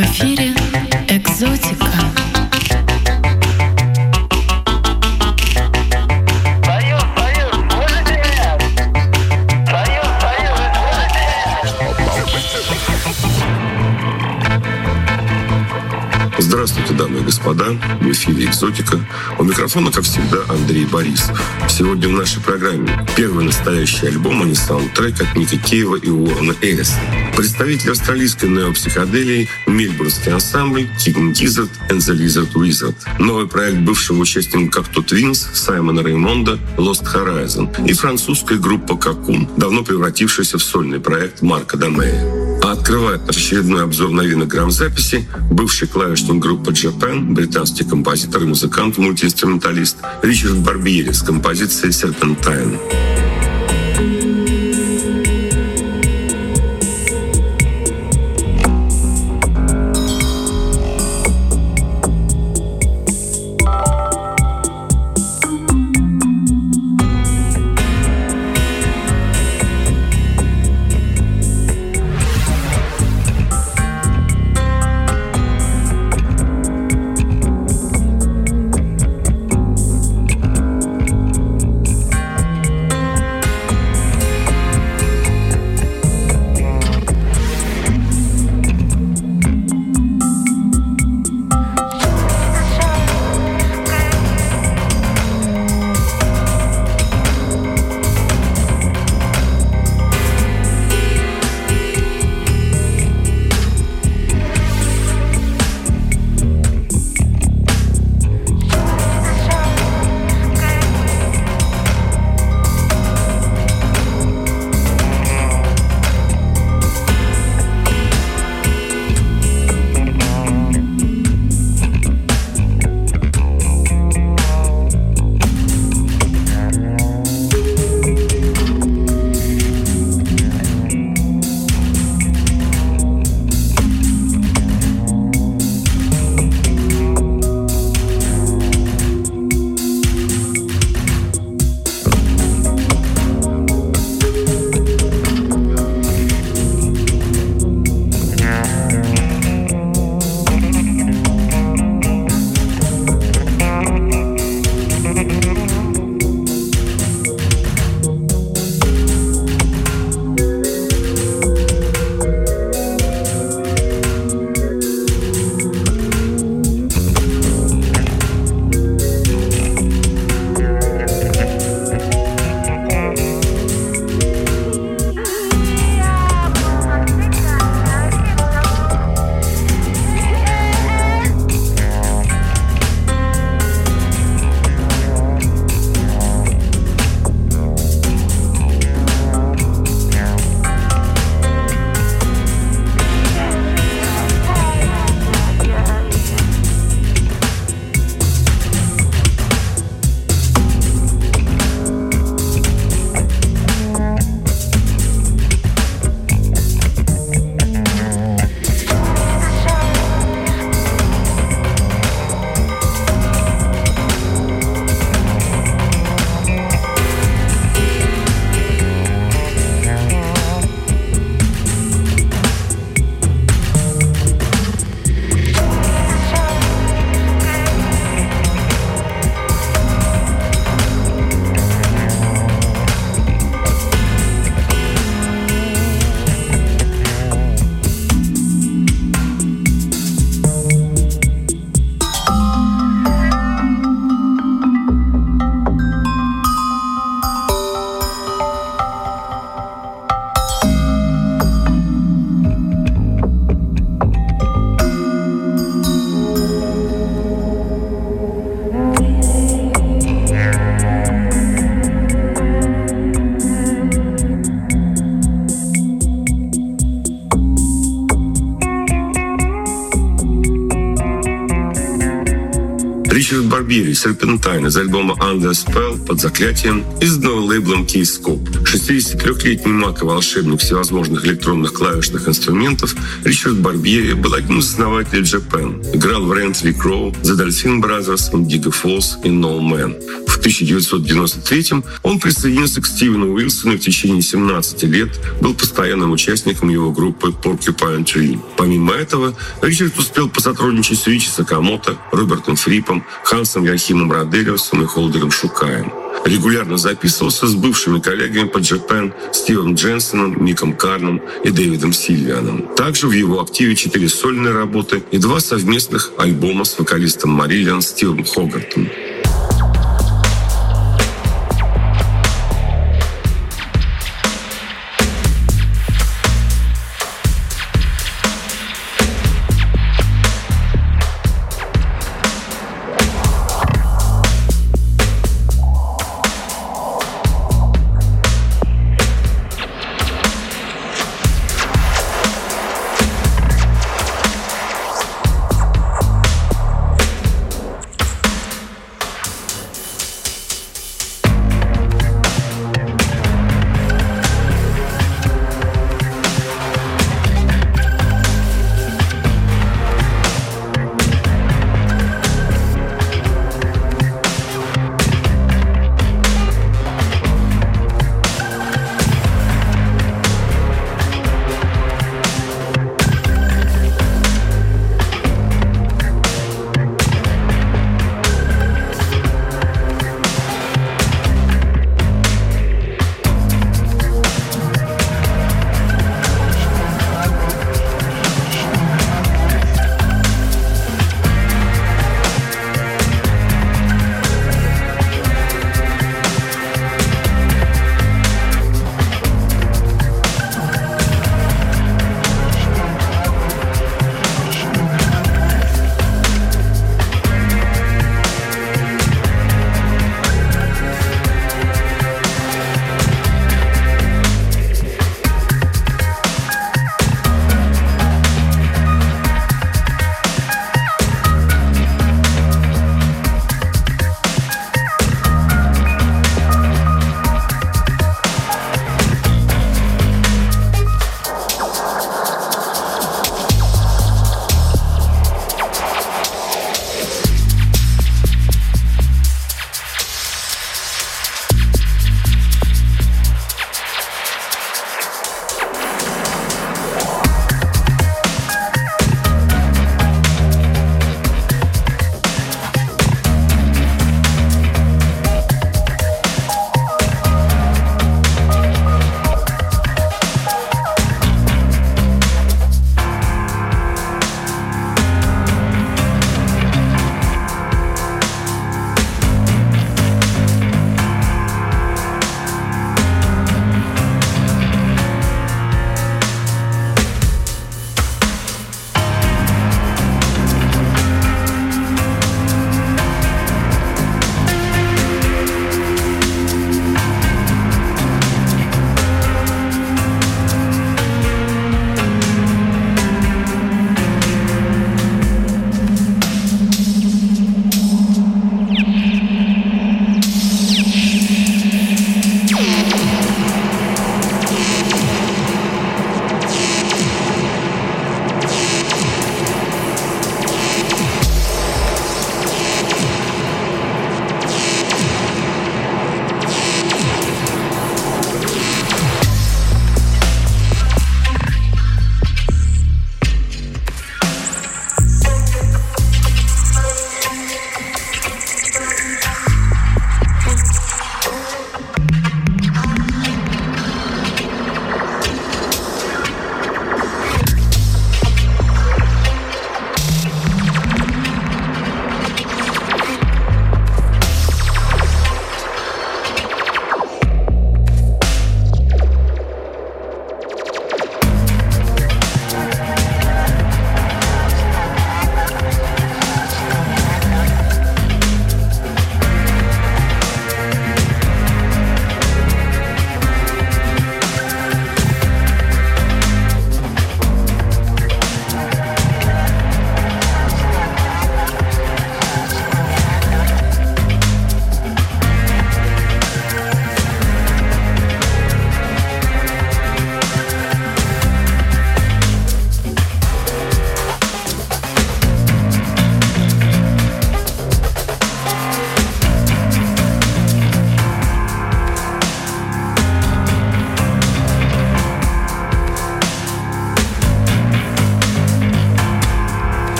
эфире «Экзотика». Здравствуйте, дамы и господа. В эфире «Экзотика». У микрофона, как всегда, Андрей Борисов. Сегодня в нашей программе первый настоящий альбом, а не саундтрек от Ника Кейва и Уоррена Эллиса. Представитель австралийской неопсиходелии мельбурнский ансамбль King Gizzard and the Lizard Wizard. Новый проект бывшего участника Cocteau Twins Саймона Реймонда Lost Horizon и французская группа Cocoon, давно превратившаяся в сольный проект Марка Домея. А открывает очередной обзор новинок грамзаписи бывший клавишник группы Japan, британский композитор и музыкант-мультиинструменталист Ричард Барбьери с композицией «Serpentine». Ричард Барбери «Серпентайн» из альбома «Under Spell» под заклятием, изданного лейблом Keyscope. 63-летний маг и волшебник всевозможных электронных клавишных инструментов, Ричард Барбери был одним из основателей Japan. Играл в Rentley Crow, The Dolphin Brothers, Indigo Falls и No Man. В 1993-м он присоединился к Стивену Уилсону и в течение 17 лет был постоянным участником его группы Porcupine Tree. Помимо этого, Ричард успел посотрудничать с Ричи Сакамото, Робертом Фрипом, Хансом Яхимом Роделиусом и Холдером Шукаем. Регулярно записывался с бывшими коллегами по Japan Стивом Дженсоном, Миком Карном и Дэвидом Сильвианом. Также в его активе 4 сольные работы и 2 совместных альбома с вокалистом Мариллиан Стивом Хогартом.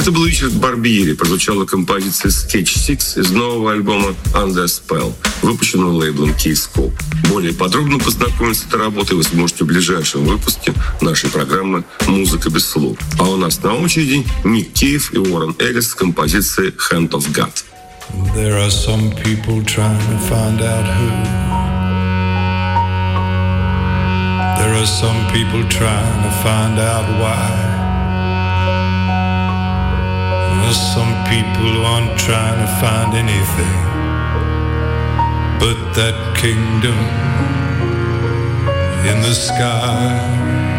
Это был Ричард Барбьери. Прозвучала композиция Sketch Six из нового альбома Under Spell, выпущенного лейблом Keyscope. Более подробно познакомиться с этой работой вы сможете в ближайшем выпуске нашей программы «Музыка без слов». А у нас на очереди Ник Кейв и Уоррен Эллис с композицией Hand of God. There are some people trying to find out who. There are some people trying to find out why. There's some people who aren't trying to find anything but that kingdom in the sky.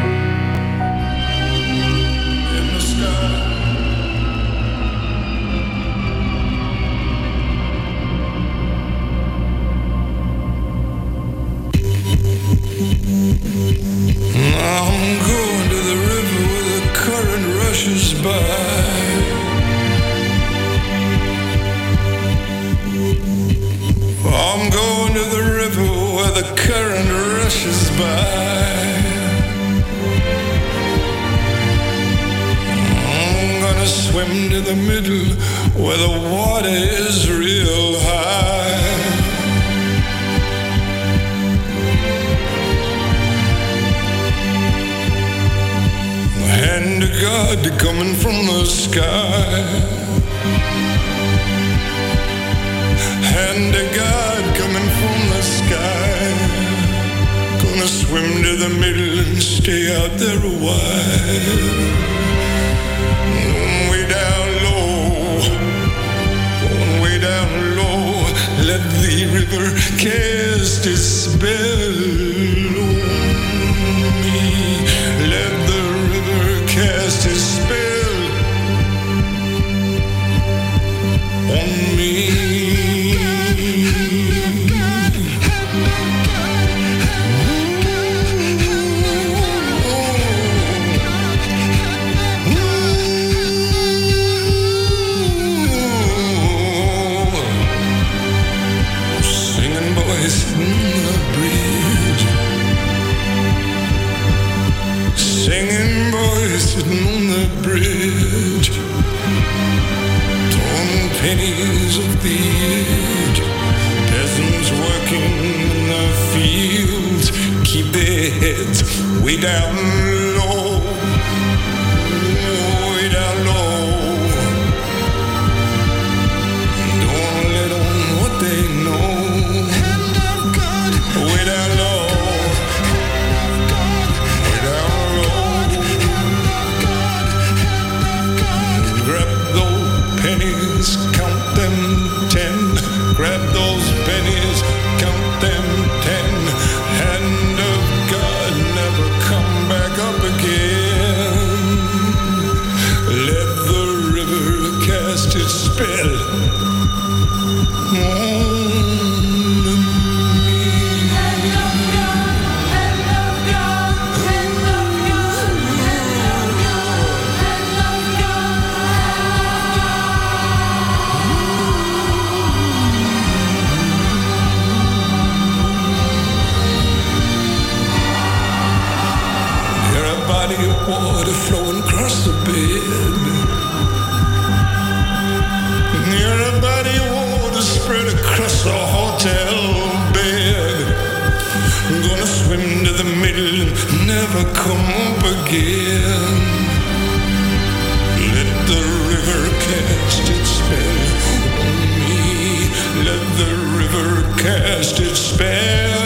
I'm going to the river where the current rushes by. I'm going to the river where the current rushes by. I'm gonna swim to the middle where the water is real high. Hand of God coming from the sky. Hand of God coming from the sky. Gonna swim to the middle and stay out there a while. Going way down low, going way down low. Let the river cast its spell on me. Let the river cast its spell on me. Singing boys sitting on the bridge, torn pennies off the edge. Peasants working in the fields keep their heads way down low, way down low. Don't let on what they know. Hand of God, way down low. Pennies, count them 10. Grab those pennies, count them 10. Hand of God, never come back up again. Let the river cast its spell on me. Water flowing across the bed. Near a body of water spread across the hotel bed. I'm gonna swim to the middle and never come up again. Let the river cast its spell on me. Let the river cast its spell.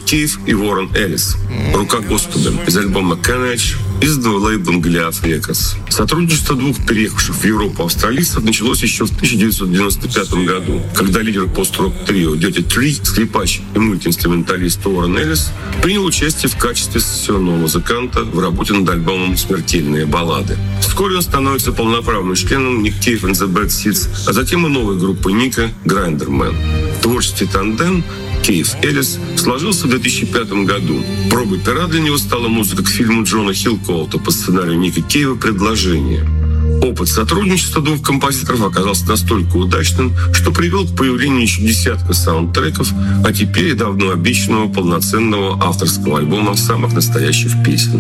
Кейв и Уоррен Эллис. «Рука Господа» из альбома «Carnage», изданного лейблом Goliath Records. Сотрудничество двух переехавших в Европу австралийцев началось еще в 1995 году, когда лидер пост-рок-трио Dirty Tree, скрипач и мультиинструменталист Уоррен Эллис принял участие в качестве сессионного музыканта в работе над альбомом «Смертельные баллады». Вскоре он становится полноправным членом Nick Cave and the Bad Seeds, а затем и новой группы Ника «Грайндермен». Творческий тандем Кейв-Эллис сложился в 2005 году. Пробой пера для него стала музыка к фильму Джона Хилкоута по сценарию Ника Кейва «Предложение». Опыт сотрудничества двух композиторов оказался настолько удачным, что привел к появлению еще десятка саундтреков, а теперь и давно обещанного полноценного авторского альбома самых настоящих песен.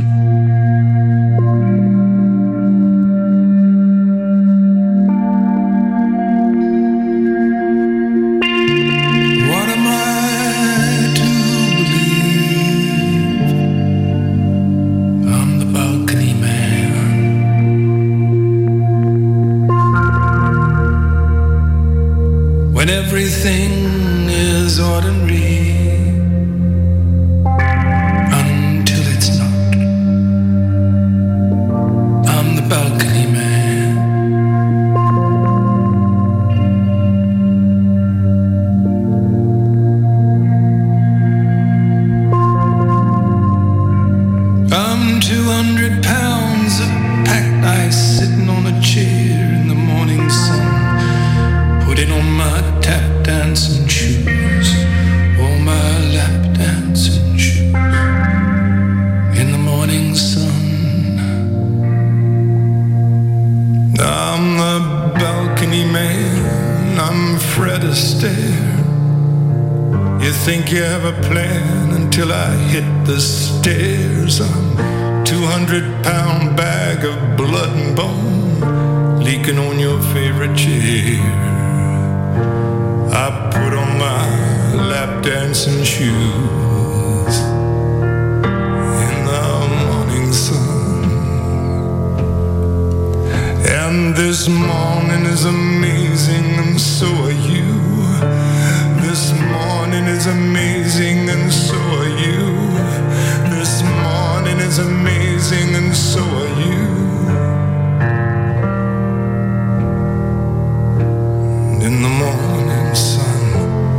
Everything is ordinary until it's not. I'm the balcony man. I'm 200 pounds of packed ice sitting on a chair in the morning sun, putting on my tap dancing shoes, oh my lap dancing shoes, in the morning sun. I'm the balcony man, I'm Fred Astaire. You think you have a plan until I hit the stairs. I'm 200-pound bag of blood and bone leaking on your favorite chair. I put on my lap dancing shoes in the morning sun. And this morning is amazing and so are you. This morning is amazing and so are you. This morning is amazing and so are you. And in the morning sun,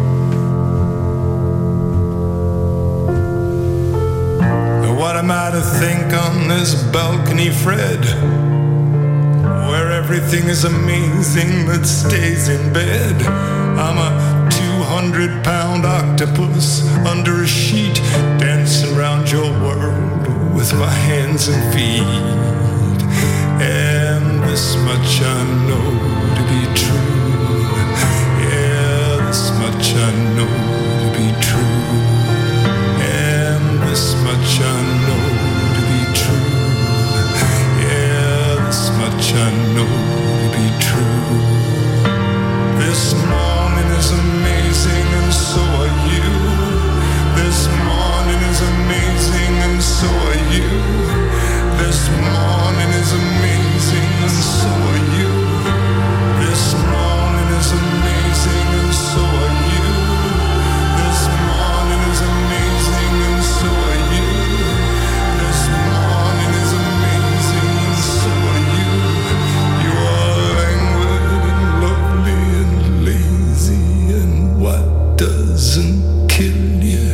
what am I to think on this balcony, Fred, where everything is amazing that stays in bed? I'm a 200-pound octopus under a sheet, dancing around your world with my hands and feet. And this much I know to be true. Yeah, this much I know to be true. And this much I know to be true. Yeah, this much I know to be true. This morning is amazing and so are you. This morning is amazing and so are you. This morning is amazing and so are you. This morning is amazing and so are you. This morning is amazing and so are you. This morning is amazing and so are you. You are languid and lovely and lazy, and what doesn't kill you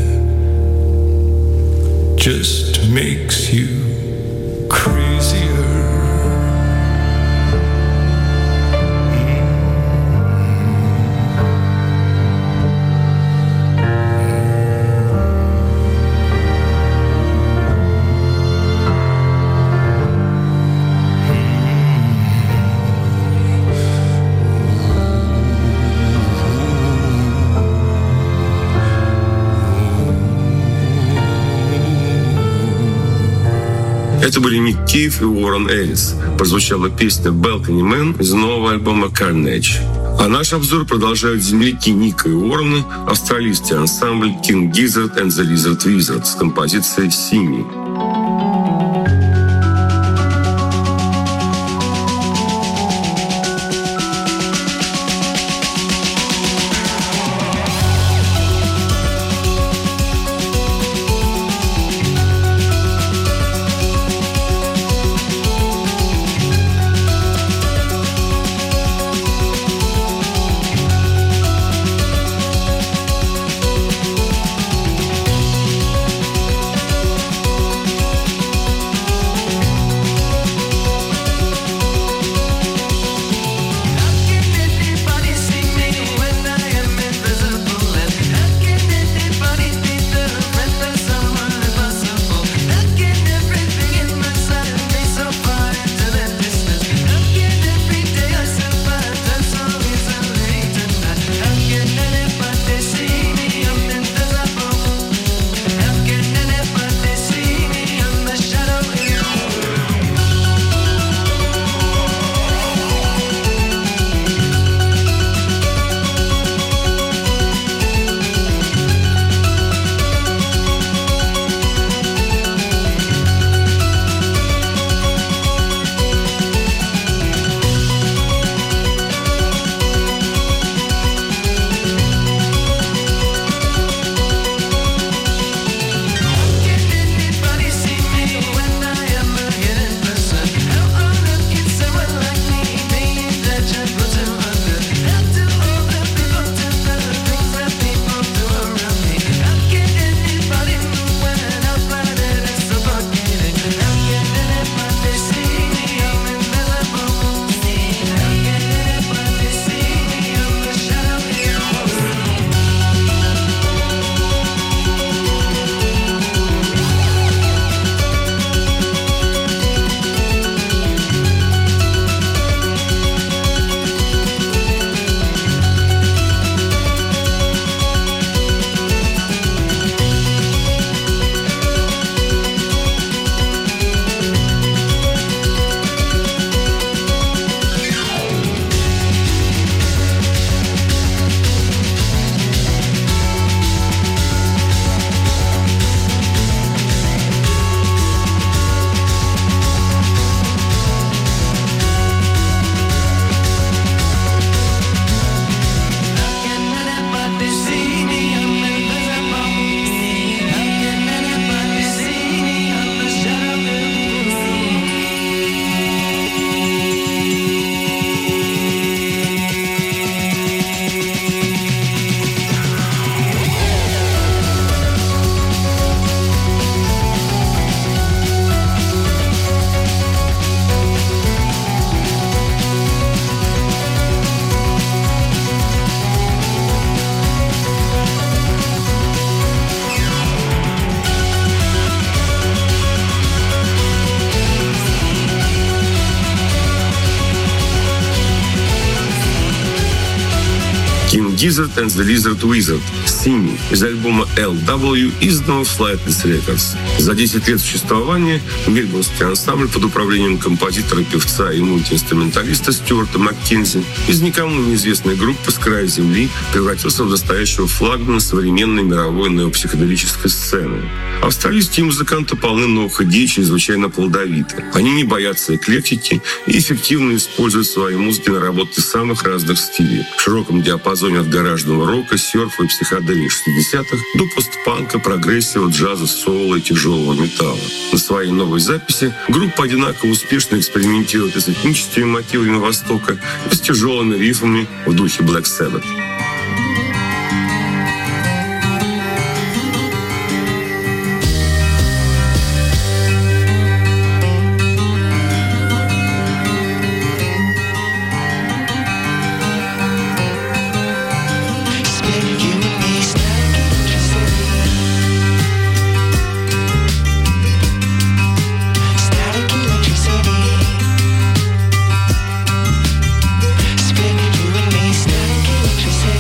just makes you crazier. Это были Ник Кейв и Уоррен Эллис. Прозвучала песня «Balcony Man» из нового альбома «Carnage». А наш обзор продолжают земляки Ника и Уоррена, австралийский ансамбль King Gizzard and the Lizard Wizard с композицией «Синий». King Gizzard and the Lizard Wizard «Singing» из альбома LW, изданного Flightless Records. За 10 лет существования мельбурнский ансамбль под управлением композитора, певца и мультиинструменталиста Стюарта Маккензи из никому неизвестной группы с края земли превратился в настоящего флагмана современной мировой неопсиходелической сцены. Австралийские музыканты полны новых идей, чрезвычайно плодовиты. Они не боятся эклектики и эффективно используют в своей музыке наработки самых разных стилей в широком диапазоне от гаражного рока, серфа и психоделии 60-х до постпанка, прогрессива, джаза, соула и тяжелого металла. На своей новой записи группа одинаково успешно экспериментирует и с этническими мотивами Востока, и с тяжелыми рифами в духе Black Sabbath. Static electricity.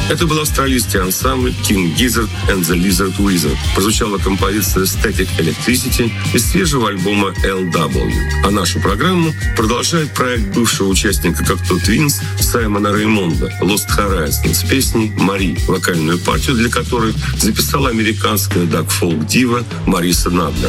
Это был австралийский ансамбль King Gizzard and the Lizard Wizard. Прозвучала композиция Static Electricity из свежего альбома LW. А нашу программу продолжает проект бывшего участника Cocteau Twins Саймона Реймонда Lost Horizon с песней «Мари», вокальную партию для которой записала американская дак-фолк-дива Мариса Надлер.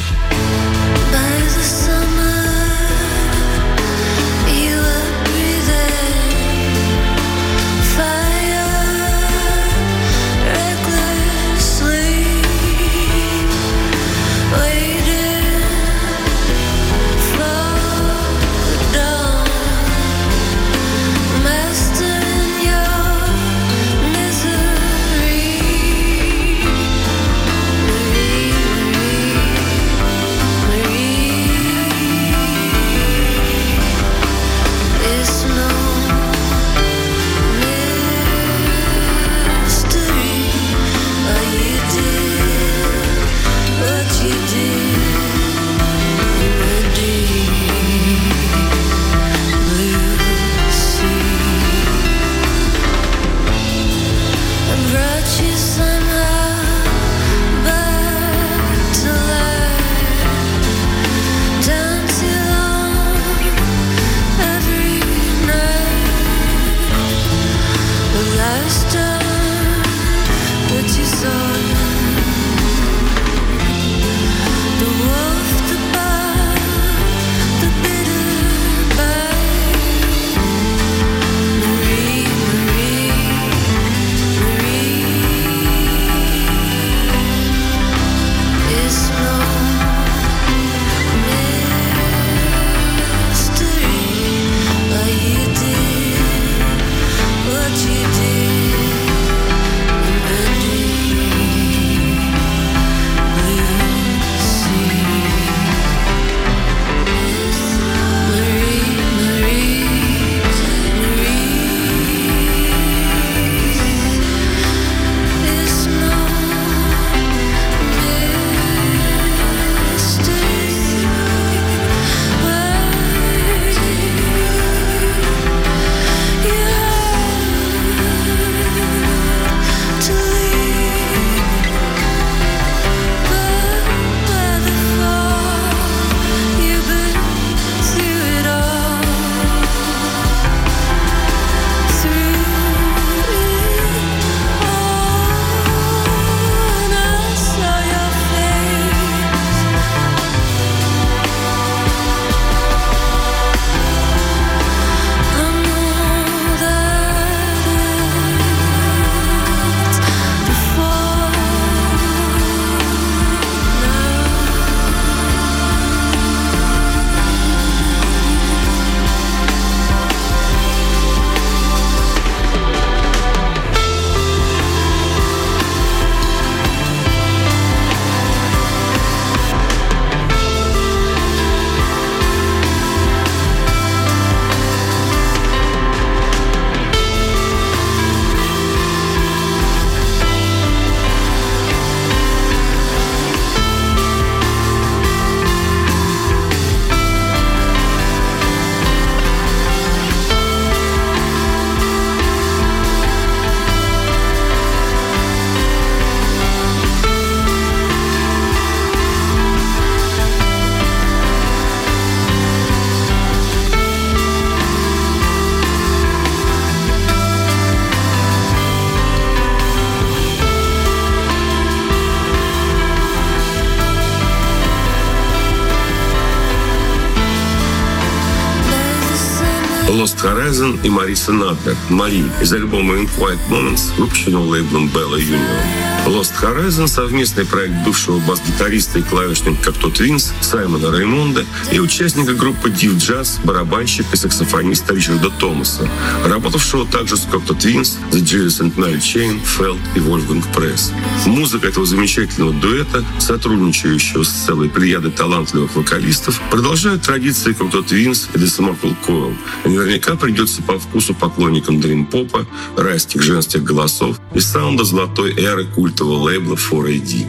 Lost Horizon и Мариса Надлер «Мари» из альбома In Quiet Moments, выпущенного лейблом Bella Union. Lost Horizon — совместный проект бывшего бас-гитариста и клавишника Cocteau Twins Саймона Реймонда и участника группы Div Jazz, барабанщика и саксофониста Ричарда Томаса, работавшего также с Cocteau Twins, The Gilles and Mary Chain, Felt и Wolfgang Press. Музыка этого замечательного дуэта, сотрудничающего с целой плеядой талантливых вокалистов, продолжает традиции Cocteau Twins и The Immortal Coil. И наверняка придется по вкусу поклонникам дрим-попа, райских женских голосов и саунда золотой эры культового лейбла 4AD.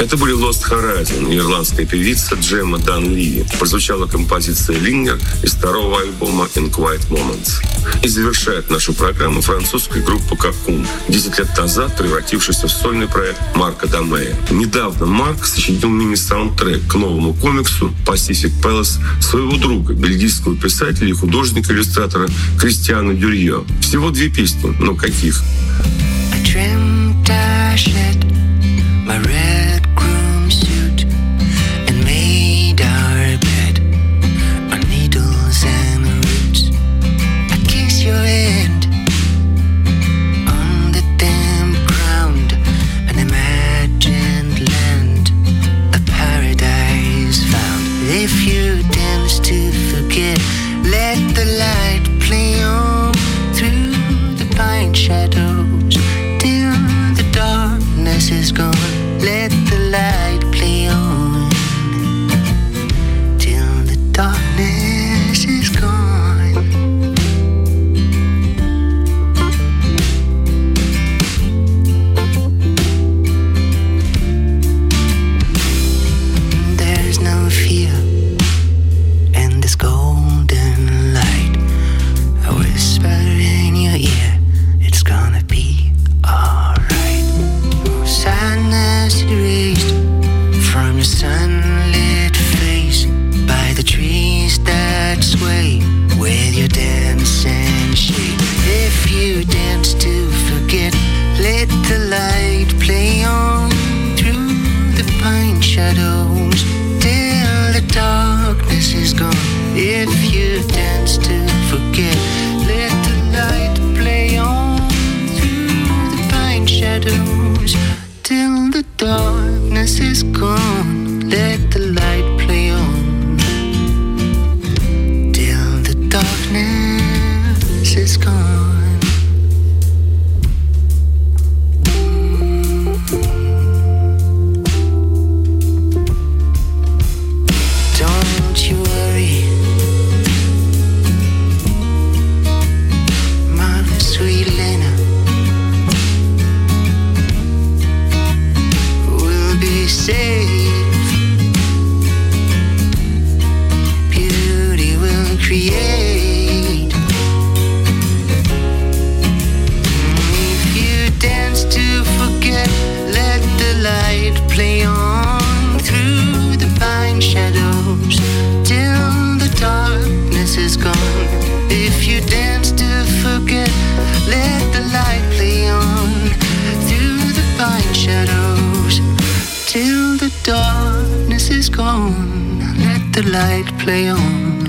Это были Lost Horizon, ирландская певица Джемма Дан Ливи. Прозвучала композиция «Linger» из второго альбома «In Quiet Moments». И завершает нашу программу французская группа «Cocoon», 10 лет назад превратившаяся в сольный проект Марка Домея. Недавно Марк сочинил мини-саундтрек к новому комиксу «Pacific Palace» своего друга, бельгийского писателя и художника-иллюстратора Кристиана Дюрье. Всего 2 песни, но каких? My red groom suit and made our bed on needles and roots. I kiss your hand on the damp ground, an imagined land, a paradise found. If you dance to forget, let the light play on through the pine shadows till the darkness is gone. Let the light play on till the darkness is gone. There's no fear in this golden light. I whisper in your ear, it's gonna be alright. Sadness erased from your sunlit face by the trees that sway with your dancing shade. If you dance to forget, let the light play on through the pine shadows till the darkness is gone. If you dance to forget, let the light play on through the pine shadows till the darkness is gone. Let the light play on till the darkness is gone. Don't you worry, my sweet Lena. Safe, beauty will create. If you dance to forget, let the light play on through the pine shadows till the darkness is gone. If you dance to forget, let the light play on through the pine shadows till the darkness is gone. Let the light play on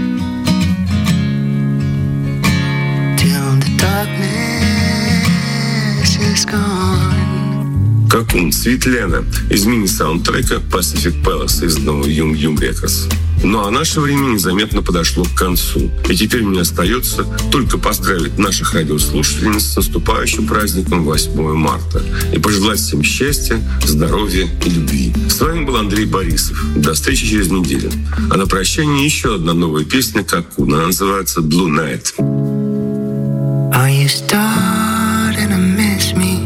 till the darkness is gone. Cocoon, Светлана из мини-саундтрека Pacific Palace, изданного Yum Yum Records. Ну а наше время незаметно подошло к концу. И теперь мне остается только поздравить наших радиослушательниц с наступающим праздником 8 марта и пожелать всем счастья, здоровья и любви. С вами был Андрей Борисов. До встречи через неделю. А на прощание еще одна новая песня Cocoon. Она называется Blue Night. Are you starting to miss me?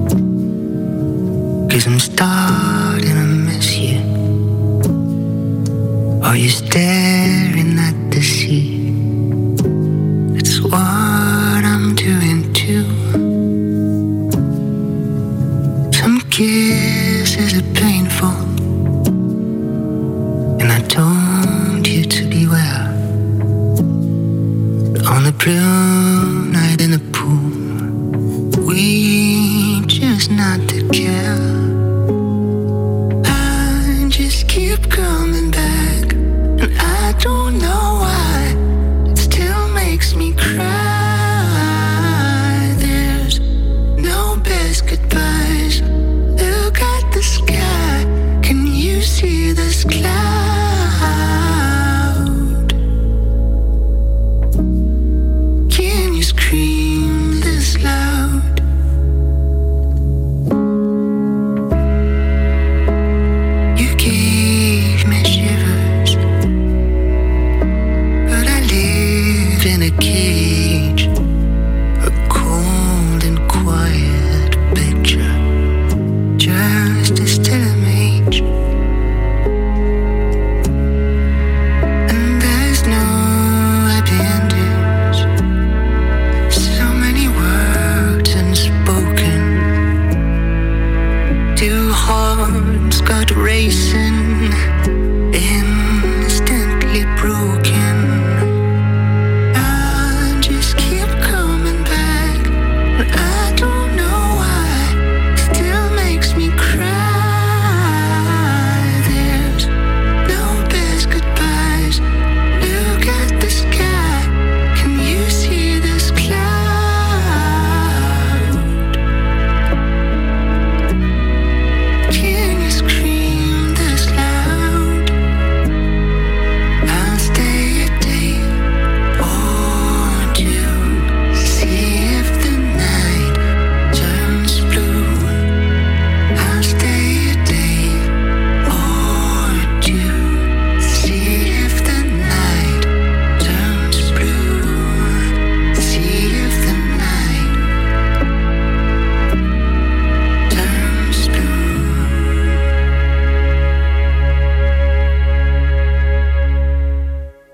'Cause I'm starting to miss you. Are you staring at the sea? It's what I'm doing too. Some kisses are painful, and I told you to beware. On a blue night in the pool, we choose not to care. I just keep coming back, and I don't know why. It still makes me cry. There's no best goodbyes. Look at the sky. Can you see this cloud? Can you scream this loud? You gave me shivers, but I lived in a cave.